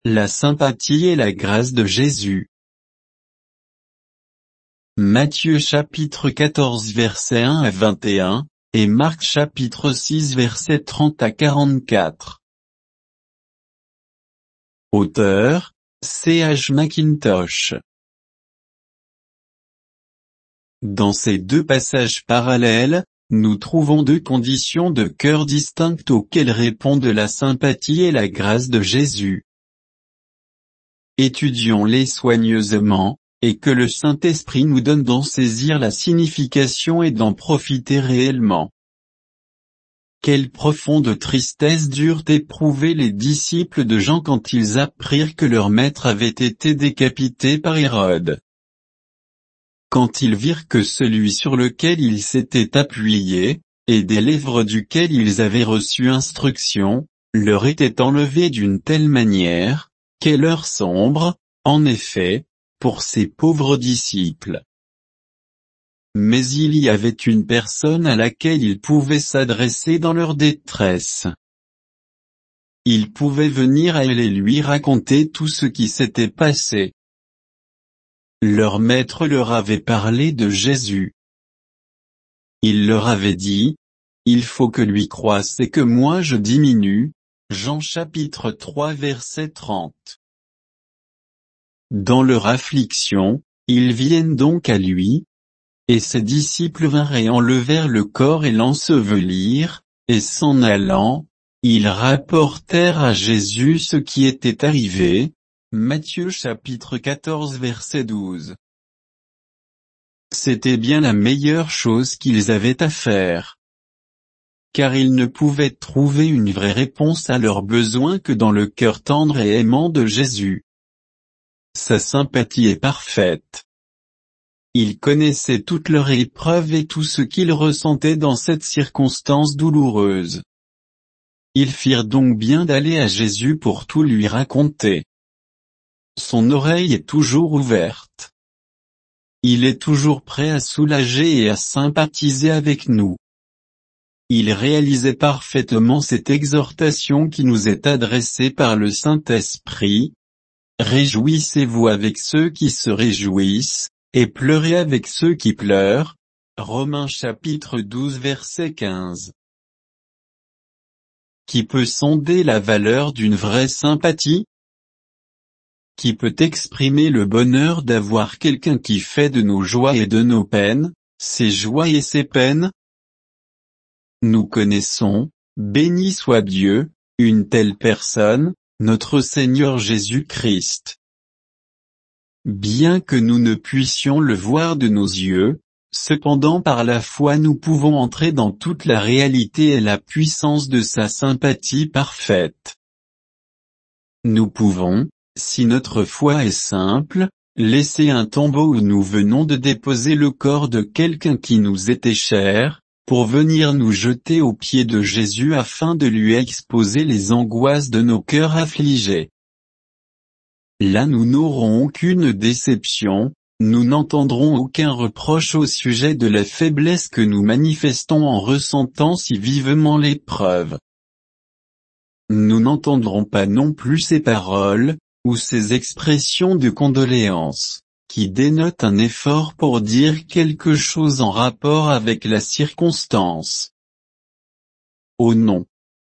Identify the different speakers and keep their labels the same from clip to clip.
Speaker 1: La sympathie et la grâce de Jésus. Matthieu chapitre 14 versets 1 à 21, et Marc chapitre 6 versets 30 à 44. Auteur, C.H. Mackintosh. Dans ces deux passages parallèles, nous trouvons deux conditions de cœur distinctes auxquelles répondent la sympathie et la grâce de Jésus. Étudions-les soigneusement, et que le Saint-Esprit nous donne d'en saisir la signification et d'en profiter réellement. Quelle profonde tristesse durent éprouver les disciples de Jean quand ils apprirent que leur maître avait été décapité par Hérode. Quand ils virent que celui sur lequel ils s'étaient appuyés, et des lèvres duquel ils avaient reçu instruction, leur était enlevé d'une telle manière, quelle heure sombre, en effet, pour ces pauvres disciples. Mais il y avait une personne à laquelle ils pouvaient s'adresser dans leur détresse. Ils pouvaient venir à elle et lui raconter tout ce qui s'était passé. Leur maître leur avait parlé de Jésus. Il leur avait dit, « Il faut que lui croisse et que moi je diminue » Jean chapitre 3 verset 30. Dans leur affliction, ils viennent donc à lui, et ses disciples vinrent et enlevèrent le corps et l'ensevelirent, et s'en allant, ils rapportèrent à Jésus ce qui était arrivé. Matthieu chapitre 14 verset 12. C'était bien la meilleure chose qu'ils avaient à faire. Car ils ne pouvaient trouver une vraie réponse à leurs besoins que dans le cœur tendre et aimant de Jésus. Sa sympathie est parfaite. Il connaissait toutes leurs épreuves et tout ce qu'ils ressentaient dans cette circonstance douloureuse. Ils firent donc bien d'aller à Jésus pour tout lui raconter. Son oreille est toujours ouverte. Il est toujours prêt à soulager et à sympathiser avec nous. Il réalisait parfaitement cette exhortation qui nous est adressée par le Saint-Esprit. Réjouissez-vous avec ceux qui se réjouissent, et pleurez avec ceux qui pleurent. Romains chapitre 12 verset 15. Qui peut sonder la valeur d'une vraie sympathie? Qui peut exprimer le bonheur d'avoir quelqu'un qui fait de nos joies et de nos peines, ses joies et ses peines? Nous connaissons, béni soit Dieu, une telle personne, notre Seigneur Jésus-Christ. Bien que nous ne puissions le voir de nos yeux, cependant par la foi nous pouvons entrer dans toute la réalité et la puissance de sa sympathie parfaite. Nous pouvons, si notre foi est simple, laisser un tombeau où nous venons de déposer le corps de quelqu'un qui nous était cher, pour venir nous jeter aux pieds de Jésus afin de lui exposer les angoisses de nos cœurs affligés. Là nous n'aurons aucune déception, nous n'entendrons aucun reproche au sujet de la faiblesse que nous manifestons en ressentant si vivement l'épreuve. Nous n'entendrons pas non plus ces paroles, ou ces expressions de condoléances, qui dénotent un effort pour dire quelque chose en rapport avec la circonstance. Oh non!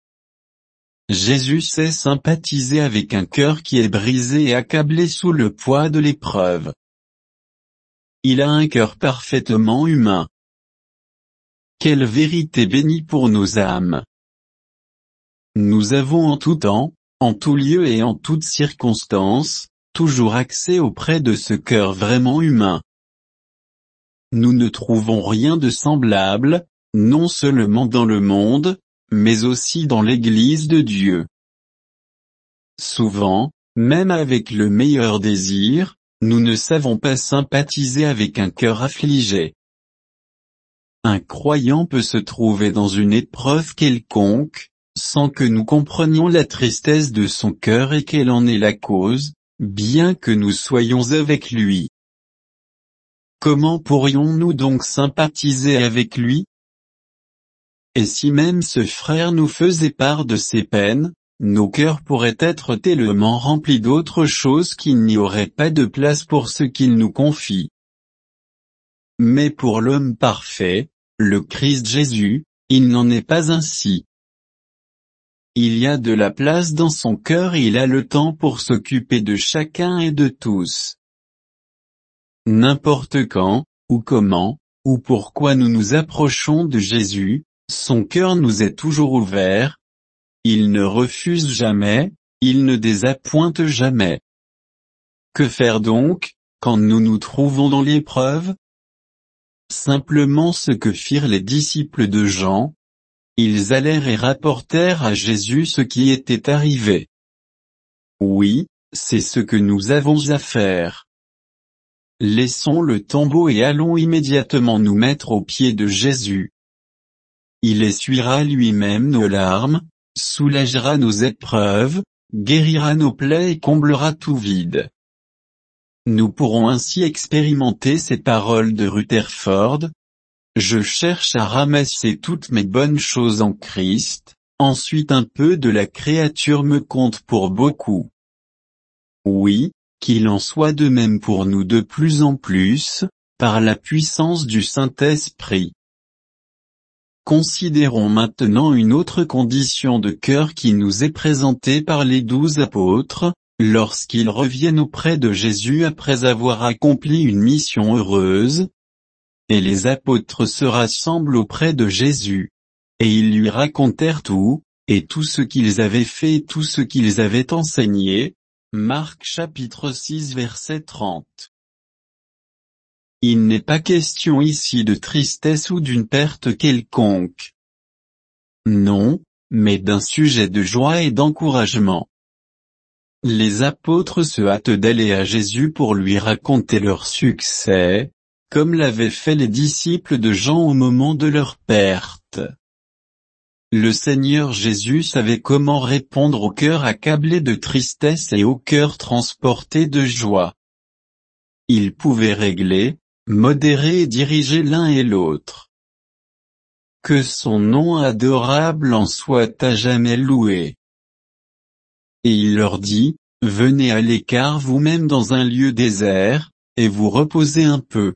Speaker 1: Jésus sait sympathiser avec un cœur qui est brisé et accablé sous le poids de l'épreuve. Il a un cœur parfaitement humain. Quelle vérité bénie pour nos âmes! Nous avons en tout temps, en tout lieu et en toute circonstance, toujours accès auprès de ce cœur vraiment humain. Nous ne trouvons rien de semblable, non seulement dans le monde, mais aussi dans l'Église de Dieu. Souvent, même avec le meilleur désir, nous ne savons pas sympathiser avec un cœur affligé. Un croyant peut se trouver dans une épreuve quelconque, sans que nous comprenions la tristesse de son cœur et quelle en est la cause, bien que nous soyons avec lui. Comment pourrions-nous donc sympathiser avec lui? Et si même ce frère nous faisait part de ses peines, nos cœurs pourraient être tellement remplis d'autres choses qu'il n'y aurait pas de place pour ce qu'il nous confie. Mais pour l'homme parfait, le Christ Jésus, il n'en est pas ainsi. Il y a de la place dans son cœur et il a le temps pour s'occuper de chacun et de tous. N'importe quand, ou comment, ou pourquoi nous nous approchons de Jésus, son cœur nous est toujours ouvert. Il ne refuse jamais, il ne désappointe jamais. Que faire donc, quand nous nous trouvons dans l'épreuve? Simplement ce que firent les disciples de Jean. Ils allèrent et rapportèrent à Jésus ce qui était arrivé. Oui, c'est ce que nous avons à faire. Laissons le tombeau et allons immédiatement nous mettre aux pieds de Jésus. Il essuiera lui-même nos larmes, soulagera nos épreuves, guérira nos plaies et comblera tout vide. Nous pourrons ainsi expérimenter ces paroles de Rutherford. Je cherche à ramasser toutes mes bonnes choses en Christ, ensuite un peu de la créature me compte pour beaucoup. Oui, qu'il en soit de même pour nous de plus en plus, par la puissance du Saint-Esprit. Considérons maintenant une autre condition de cœur qui nous est présentée par les 12 apôtres, lorsqu'ils reviennent auprès de Jésus après avoir accompli une mission heureuse. Et les apôtres se rassemblent auprès de Jésus. Et ils lui racontèrent tout, et tout ce qu'ils avaient fait et tout ce qu'ils avaient enseigné. Marc chapitre 6 verset 30. Il n'est pas question ici de tristesse ou d'une perte quelconque. Non, mais d'un sujet de joie et d'encouragement. Les apôtres se hâtent d'aller à Jésus pour lui raconter leur succès, comme l'avaient fait les disciples de Jean au moment de leur perte. Le Seigneur Jésus savait comment répondre au cœur accablé de tristesse et au cœur transporté de joie. Il pouvait régler, modérer et diriger l'un et l'autre. Que son nom adorable en soit à jamais loué. Et il leur dit, venez à l'écart vous-même dans un lieu désert, et vous reposez un peu.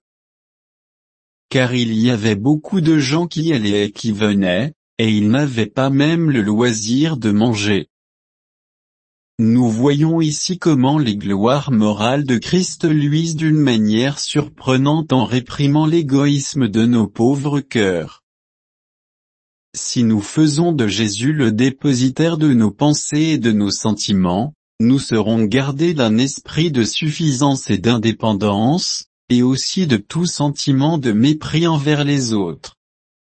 Speaker 1: Car il y avait beaucoup de gens qui allaient et qui venaient, et ils n'avaient pas même le loisir de manger. Nous voyons ici comment les gloires morales de Christ luisent d'une manière surprenante en réprimant l'égoïsme de nos pauvres cœurs. Si nous faisons de Jésus le dépositaire de nos pensées et de nos sentiments, nous serons gardés d'un esprit de suffisance et d'indépendance, et aussi de tout sentiment de mépris envers les autres.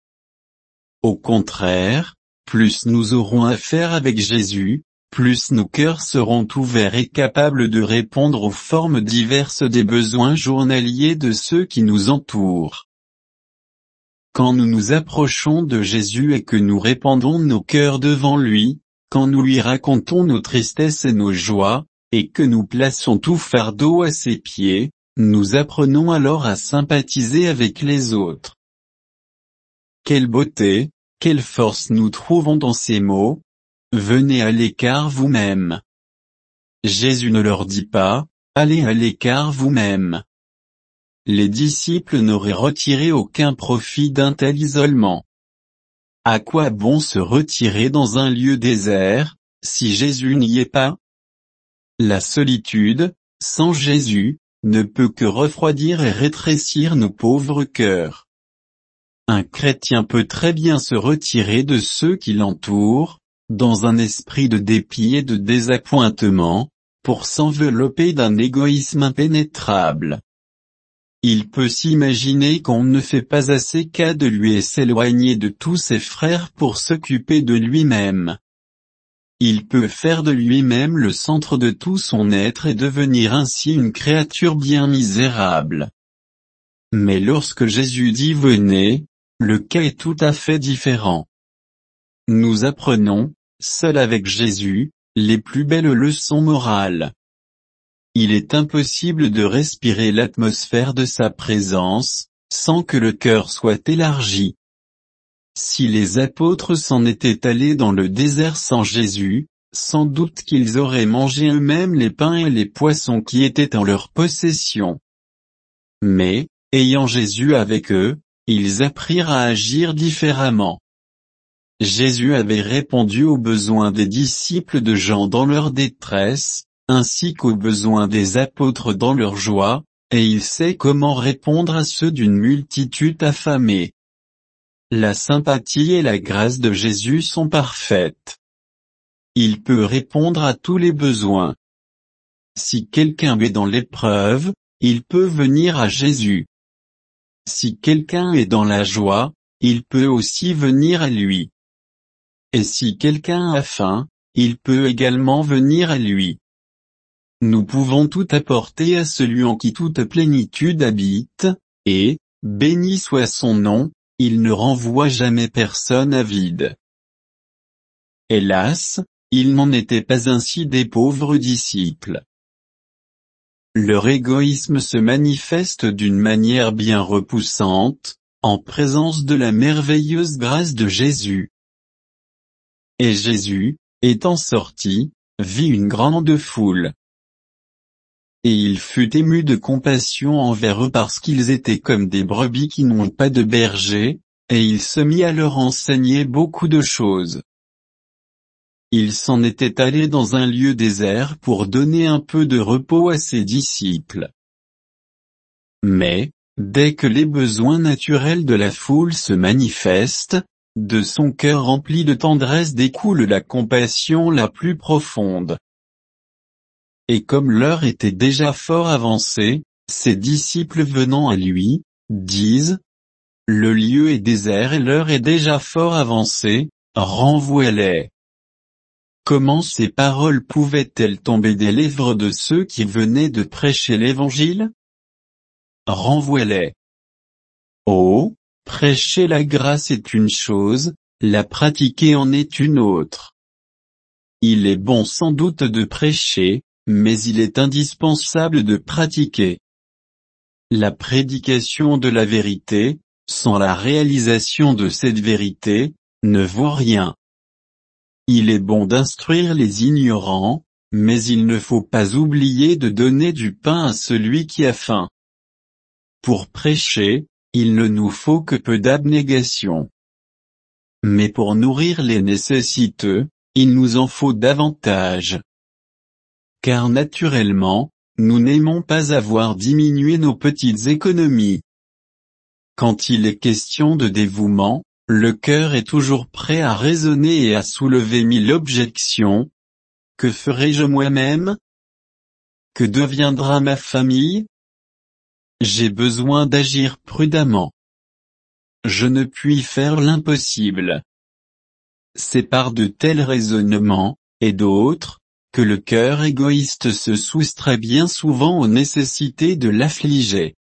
Speaker 1: Au contraire, plus nous aurons affaire avec Jésus, plus nos cœurs seront ouverts et capables de répondre aux formes diverses des besoins journaliers de ceux qui nous entourent. Quand nous nous approchons de Jésus et que nous répandons nos cœurs devant lui, quand nous lui racontons nos tristesses et nos joies, et que nous plaçons tout fardeau à ses pieds, nous apprenons alors à sympathiser avec les autres. Quelle beauté, quelle force nous trouvons dans ces mots. Venez à l'écart vous-même. Jésus ne leur dit pas, allez à l'écart vous-même. Les disciples n'auraient retiré aucun profit d'un tel isolement. À quoi bon se retirer dans un lieu désert, si Jésus n'y est pas? La solitude, sans Jésus, ne peut que refroidir et rétrécir nos pauvres cœurs. Un chrétien peut très bien se retirer de ceux qui l'entourent, dans un esprit de dépit et de désappointement, pour s'envelopper d'un égoïsme impénétrable. Il peut s'imaginer qu'on ne fait pas assez cas de lui et s'éloigner de tous ses frères pour s'occuper de lui-même. Il peut faire de lui-même le centre de tout son être et devenir ainsi une créature bien misérable. Mais lorsque Jésus dit venez, le cas est tout à fait différent. Nous apprenons, seuls avec Jésus, les plus belles leçons morales. Il est impossible de respirer l'atmosphère de sa présence, sans que le cœur soit élargi. Si les apôtres s'en étaient allés dans le désert sans Jésus, sans doute qu'ils auraient mangé eux-mêmes les pains et les poissons qui étaient en leur possession. Mais, ayant Jésus avec eux, ils apprirent à agir différemment. Jésus avait répondu aux besoins des disciples de Jean dans leur détresse, ainsi qu'aux besoins des apôtres dans leur joie, et il sait comment répondre à ceux d'une multitude affamée. La sympathie et la grâce de Jésus sont parfaites. Il peut répondre à tous les besoins. Si quelqu'un est dans l'épreuve, il peut venir à Jésus. Si quelqu'un est dans la joie, il peut aussi venir à lui. Et si quelqu'un a faim, il peut également venir à lui. Nous pouvons tout apporter à celui en qui toute plénitude habite, et, béni soit son nom, il ne renvoie jamais personne à vide. Hélas, il n'en était pas ainsi des pauvres disciples. Leur égoïsme se manifeste d'une manière bien repoussante, en présence de la merveilleuse grâce de Jésus. Et Jésus, étant sorti, vit une grande foule. Et il fut ému de compassion envers eux parce qu'ils étaient comme des brebis qui n'ont pas de berger, et il se mit à leur enseigner beaucoup de choses. Il s'en était allé dans un lieu désert pour donner un peu de repos à ses disciples. Mais, dès que les besoins naturels de la foule se manifestent, de son cœur rempli de tendresse découle la compassion la plus profonde. Et comme l'heure était déjà fort avancée, ses disciples venant à lui, disent, « Le lieu est désert et l'heure est déjà fort avancée, renvoie-les. » Comment ces paroles pouvaient-elles tomber des lèvres de ceux qui venaient de prêcher l'Évangile? Renvoie-les. Oh, prêcher la grâce est une chose, la pratiquer en est une autre. Il est bon sans doute de prêcher, mais il est indispensable de pratiquer. La prédication de la vérité, sans la réalisation de cette vérité, ne vaut rien. Il est bon d'instruire les ignorants, mais il ne faut pas oublier de donner du pain à celui qui a faim. Pour prêcher, il ne nous faut que peu d'abnégation. Mais pour nourrir les nécessiteux, il nous en faut davantage. Car naturellement, nous n'aimons pas avoir diminué nos petites économies. Quand il est question de dévouement, le cœur est toujours prêt à raisonner et à soulever 1000 objections. Que ferai-je moi-même? Que deviendra ma famille? J'ai besoin d'agir prudemment. Je ne puis faire l'impossible. C'est par de tels raisonnements, et d'autres, que le cœur égoïste se soustrait bien souvent aux nécessités de l'affligé.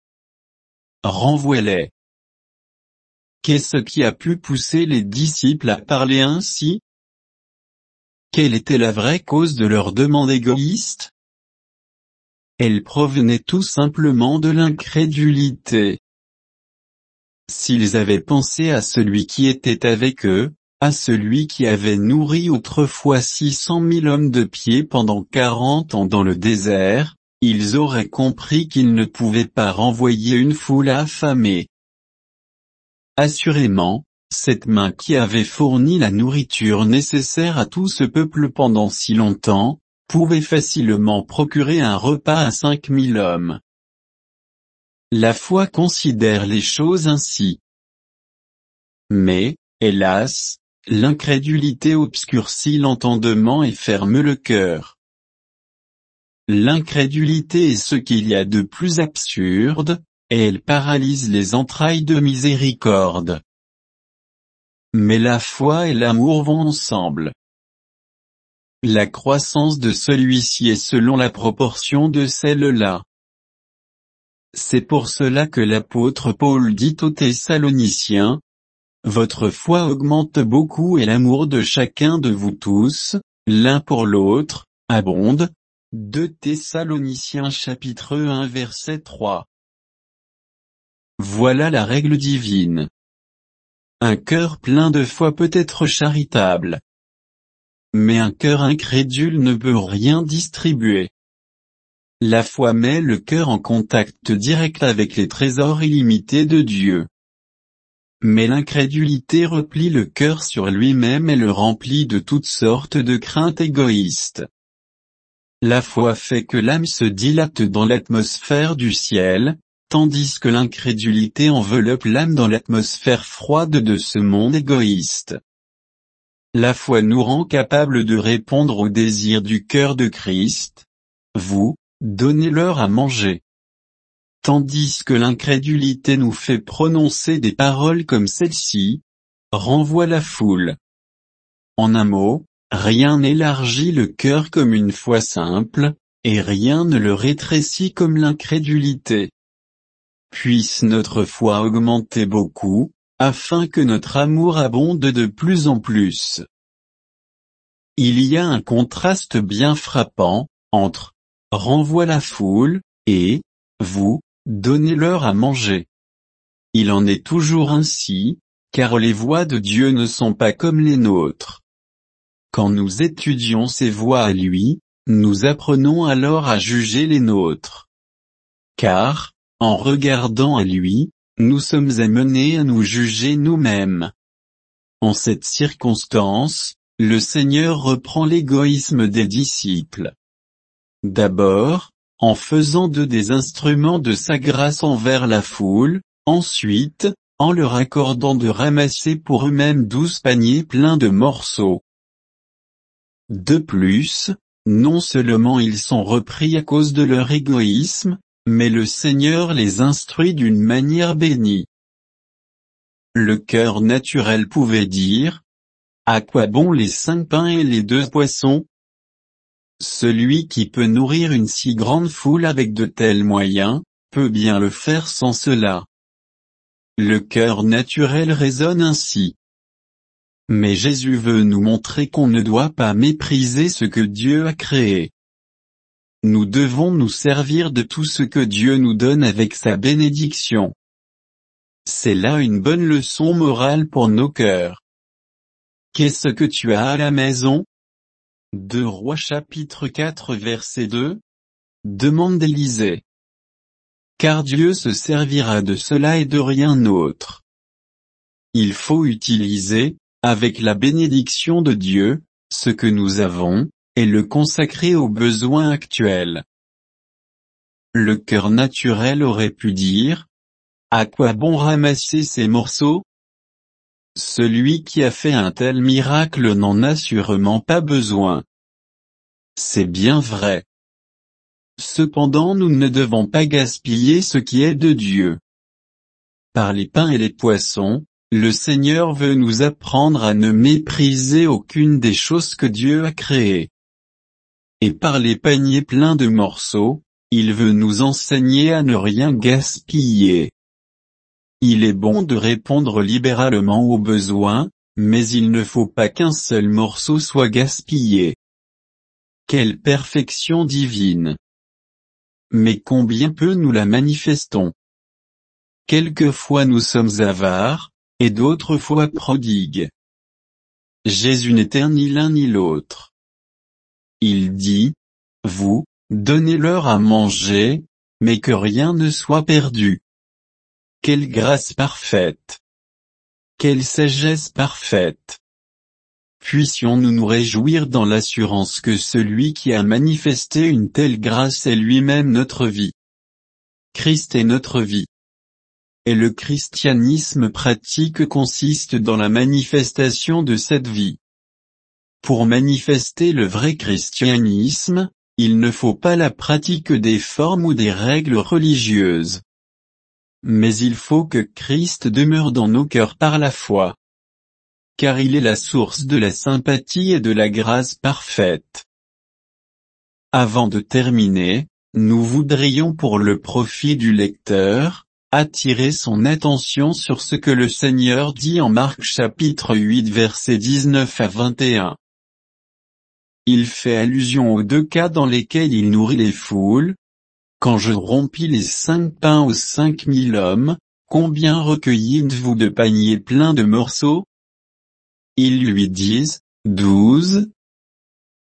Speaker 1: Renvoie-les. Qu'est-ce qui a pu pousser les disciples à parler ainsi? Quelle était la vraie cause de leur demande égoïste? Elle provenait tout simplement de l'incrédulité. S'ils avaient pensé à celui qui était avec eux, à celui qui avait nourri autrefois 600 000 hommes de pied pendant 40 ans dans le désert, ils auraient compris qu'ils ne pouvaient pas renvoyer une foule affamée. Assurément, cette main qui avait fourni la nourriture nécessaire à tout ce peuple pendant si longtemps, pouvait facilement procurer un repas à 5000 hommes. La foi considère les choses ainsi. Mais, hélas, l'incrédulité obscurcit l'entendement et ferme le cœur. L'incrédulité est ce qu'il y a de plus absurde, et elle paralyse les entrailles de miséricorde. Mais la foi et l'amour vont ensemble. La croissance de celui-ci est selon la proportion de celle-là. C'est pour cela que l'apôtre Paul dit aux Thessaloniciens, « Votre foi augmente beaucoup et l'amour de chacun de vous tous, l'un pour l'autre, abonde. » 2 Thessaloniciens chapitre 1 verset 3. Voilà la règle divine. Un cœur plein de foi peut être charitable. mais un cœur incrédule ne peut rien distribuer. La foi met le cœur en contact direct avec les trésors illimités de Dieu. Mais l'incrédulité replie le cœur sur lui-même et le remplit de toutes sortes de craintes égoïstes. La foi fait que l'âme se dilate dans l'atmosphère du ciel, tandis que l'incrédulité enveloppe l'âme dans l'atmosphère froide de ce monde égoïste. La foi nous rend capables de répondre aux désirs du cœur de Christ. Vous, donnez-leur à manger. Tandis que l'incrédulité nous fait prononcer des paroles comme celle-ci, renvoie la foule. En un mot, rien n'élargit le cœur comme une foi simple, et rien ne le rétrécit comme l'incrédulité. Puisse notre foi augmenter beaucoup, afin que notre amour abonde de plus en plus. Il y a un contraste bien frappant, entre « renvoie la foule » et « vous, donnez-leur à manger ». Il en est toujours ainsi, car les voies de Dieu ne sont pas comme les nôtres. Quand nous étudions ses voies à lui, nous apprenons alors à juger les nôtres. Car, en regardant à lui, nous sommes amenés à nous juger nous-mêmes. En cette circonstance, le Seigneur reprend l'égoïsme des disciples. D'abord, en faisant d'eux des instruments de sa grâce envers la foule, ensuite, en leur accordant de ramasser pour eux-mêmes 12 paniers pleins de morceaux. De plus, non seulement ils sont repris à cause de leur égoïsme, mais le Seigneur les instruit d'une manière bénie. Le cœur naturel pouvait dire, « À quoi bon les 5 pains et les 2 poissons ? Celui qui peut nourrir une si grande foule avec de tels moyens, peut bien le faire sans cela. » Le cœur naturel raisonne ainsi. Mais Jésus veut nous montrer qu'on ne doit pas mépriser ce que Dieu a créé. Nous devons nous servir de tout ce que Dieu nous donne avec sa bénédiction. C'est là une bonne leçon morale pour nos cœurs. Qu'est-ce que tu as à la maison? 2 Rois chapitre 4 verset 2. Demande d'Élisée. Car Dieu se servira de cela et de rien autre. Il faut utiliser, avec la bénédiction de Dieu, ce que nous avons, et le consacrer aux besoins actuels. Le cœur naturel aurait pu dire, « À quoi bon ramasser ces morceaux ? Celui qui a fait un tel miracle n'en a sûrement pas besoin. » C'est bien vrai. Cependant nous ne devons pas gaspiller ce qui est de Dieu. Par les pains et les poissons, le Seigneur veut nous apprendre à ne mépriser aucune des choses que Dieu a créées. Et par les paniers pleins de morceaux, il veut nous enseigner à ne rien gaspiller. Il est bon de répondre libéralement aux besoins, mais il ne faut pas qu'un seul morceau soit gaspillé. Quelle perfection divine! Mais combien peu nous la manifestons. Quelquefois nous sommes avares, et d'autres fois prodigues. Jésus n'était ni l'un ni l'autre. Il dit, « Vous, donnez-leur à manger, mais que rien ne soit perdu. » Quelle grâce parfaite! Quelle sagesse parfaite! Puissions-nous nous réjouir dans l'assurance que celui qui a manifesté une telle grâce est lui-même notre vie. Christ est notre vie. Et le christianisme pratique consiste dans la manifestation de cette vie. Pour manifester le vrai christianisme, il ne faut pas la pratique des formes ou des règles religieuses. Mais il faut que Christ demeure dans nos cœurs par la foi. Car il est la source de la sympathie et de la grâce parfaite. Avant de terminer, nous voudrions pour le profit du lecteur, attirer son attention sur ce que le Seigneur dit en Marc chapitre 8 versets 19 à 21. Il fait allusion aux 2 cas dans lesquels il nourrit les foules. Quand je rompis les 5 pains aux 5000 hommes, combien recueillîtes-vous de paniers pleins de morceaux? Ils lui disent, 12.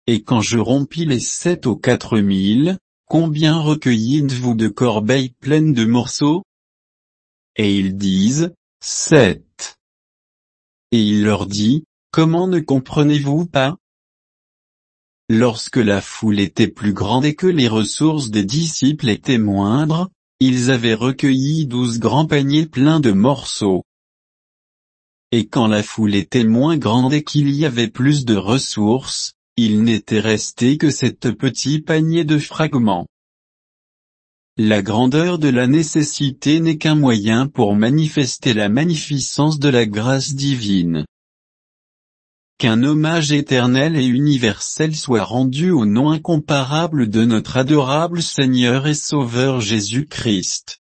Speaker 1: Et quand je rompis les 7 aux 4000, combien recueillîtes-vous de corbeilles pleines de morceaux? Et ils disent, 7. Et il leur dit, comment ne comprenez-vous pas? Lorsque la foule était plus grande et que les ressources des disciples étaient moindres, ils avaient recueilli 12 grands paniers pleins de morceaux. Et quand la foule était moins grande et qu'il y avait plus de ressources, il n'était resté que 7 petits paniers de fragments. La grandeur de la nécessité n'est qu'un moyen pour manifester la magnificence de la grâce divine. Qu'un hommage éternel et universel soit rendu au nom incomparable de notre adorable Seigneur et Sauveur Jésus-Christ.